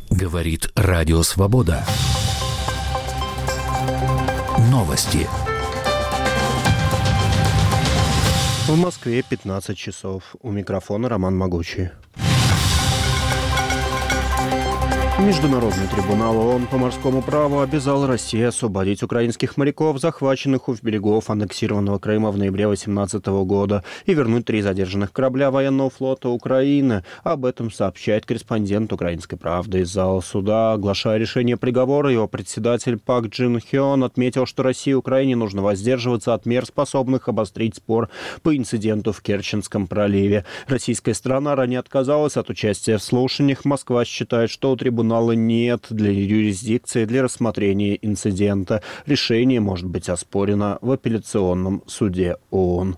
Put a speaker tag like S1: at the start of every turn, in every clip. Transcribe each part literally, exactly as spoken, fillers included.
S1: Говорит Радио Свобода. Новости.
S2: В Москве пятнадцать часов. У микрофона Роман Могучий. Международный трибунал ООН по морскому праву обязал Россию освободить украинских моряков, захваченных у берегов аннексированного Крыма в ноябре две тысячи восемнадцатого года, и вернуть три задержанных корабля военного флота Украины. Об этом сообщает корреспондент «Украинской правды» из зала суда. Оглашая решение приговора, его председатель Пак Джин Хён отметил, что России и Украине нужно воздерживаться от мер, способных обострить спор по инциденту в Керченском проливе. Российская сторона ранее отказалась от участия в слушаниях. Москва считает, что у трибунала нет для юрисдикции для рассмотрения инцидента. Решение может быть оспорено в апелляционном суде ООН.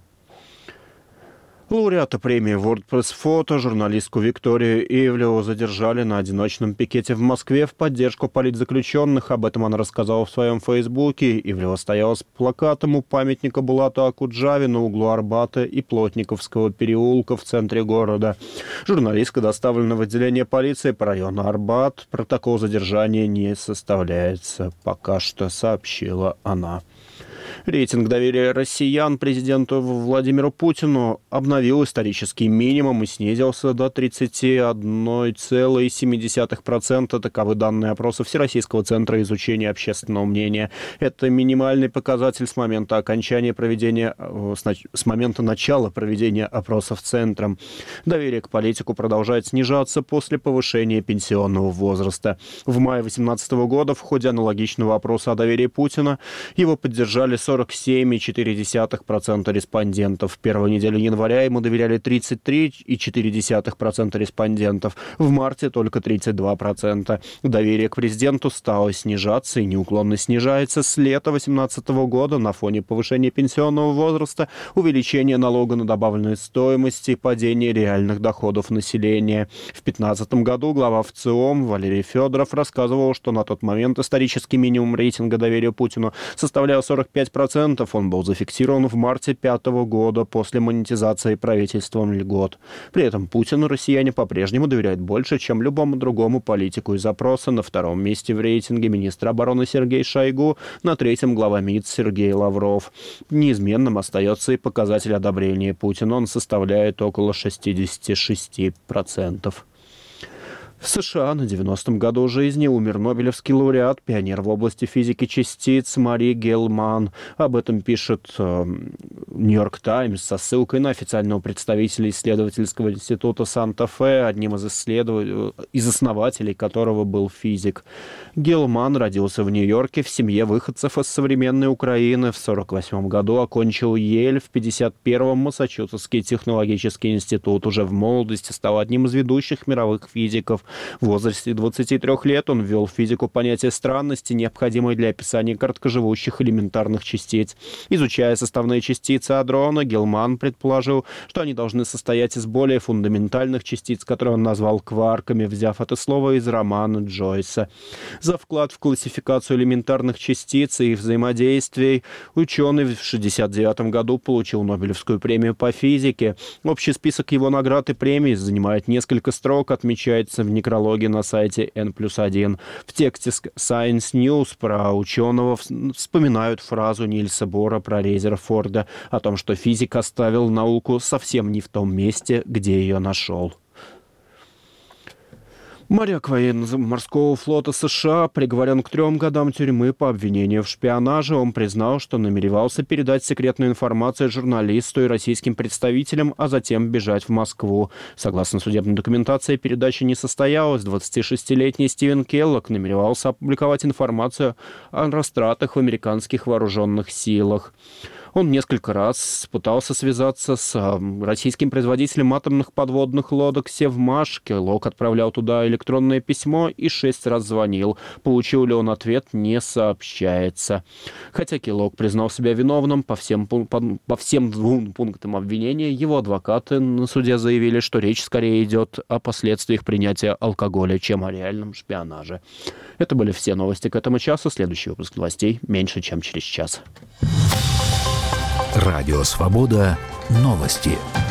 S2: Лауреата премии WordPress Photo, журналистку Викторию Ивлеву, задержали на одиночном пикете в Москве в поддержку политзаключенных. Об этом она рассказала в своем фейсбуке. Ивлева стояла с плакатом у памятника Булату Акуджаве на углу Арбата и Плотниковского переулка в центре города. Журналистка доставлена в отделение полиции по району Арбат. Протокол задержания не составляется, пока что, сообщила она. Рейтинг доверия россиян президенту Владимиру Путину обновил исторический минимум и снизился до тридцать одна целая семь десятых процента. Таковы данные опроса Всероссийского центра изучения общественного мнения. Это минимальный показатель с момента окончания проведения, с момента начала проведения опросов центром. Доверие к политику продолжает снижаться после повышения пенсионного возраста. В мае две тысячи восемнадцатого года в ходе аналогичного опроса о доверии Путина его поддержали сорок семь целых четыре десятых процента респондентов. В первую неделю января ему доверяли тридцать три целых четыре десятых процента респондентов. В марте только тридцать два процента. Доверие к президенту стало снижаться и неуклонно снижается с лета две тысячи восемнадцатого года на фоне повышения пенсионного возраста, увеличения налога на добавленную стоимость и падения реальных доходов населения. В две тысячи пятнадцатом году глава ВЦИОМ Валерий Федоров рассказывал, что на тот момент исторический минимум рейтинга доверия Путину составлял сорок пять процентов. Он был зафиксирован в марте две тысячи пятого года после монетизации правительством льгот. При этом Путину россияне по-прежнему доверяют больше, чем любому другому политику из опроса. На втором месте в рейтинге министр обороны Сергей Шойгу, на третьем глава МИД Сергей Лавров. Неизменным остается и показатель одобрения Путина. Он составляет около шестьдесят шесть процентов. В США на девяностом году жизни умер нобелевский лауреат, пионер в области физики частиц Мари Геллман. Об этом пишет э, «Нью-Йорк Таймс» со ссылкой на официального представителя исследовательского института Санта-Фе, одним из, исследов... из основателей которого был физик. Геллман родился в Нью-Йорке в семье выходцев из современной Украины. В сорок восьмом году окончил Йель, в пятьдесят первом Массачусетский технологический институт. Уже в молодости стал одним из ведущих мировых физиков. В возрасте двадцати трёх лет он ввел в физику понятие странности, необходимое для описания короткоживущих элементарных частиц. Изучая составные частицы адрона, Геллман предположил, что они должны состоять из более фундаментальных частиц, которые он назвал кварками, взяв это слово из романа Джойса. За вклад в классификацию элементарных частиц и их взаимодействий ученый в шестьдесят девятом году получил Нобелевскую премию по физике. Общий список его наград и премий занимает несколько строк, отмечается в некрологе на сайте эн плюс один. В тексте Science News про ученого вспоминают фразу Нильса Бора про Резерфорда о том, что физик оставил науку совсем не в том месте, где ее нашел. Моряк военно-морского флота США приговорен к трем годам тюрьмы по обвинению в шпионаже. Он признал, что намеревался передать секретную информацию журналисту и российским представителям, а затем бежать в Москву. Согласно судебной документации, передача не состоялась. двадцатишестилетний Стивен Келлог намеревался опубликовать информацию о растратах в американских вооруженных силах. Он несколько раз пытался связаться с российским производителем атомных подводных лодок «Севмаш». Келлог отправлял туда электронное письмо и шесть раз звонил. Получил ли он ответ, не сообщается. Хотя Келлог признал себя виновным по всем, по, по всем двум пунктам обвинения, его адвокаты на суде заявили, что речь скорее идет о последствиях принятия алкоголя, чем о реальном шпионаже. Это были все новости к этому часу. Следующий выпуск новостей меньше, чем через час.
S1: Радио «Свобода». Новости.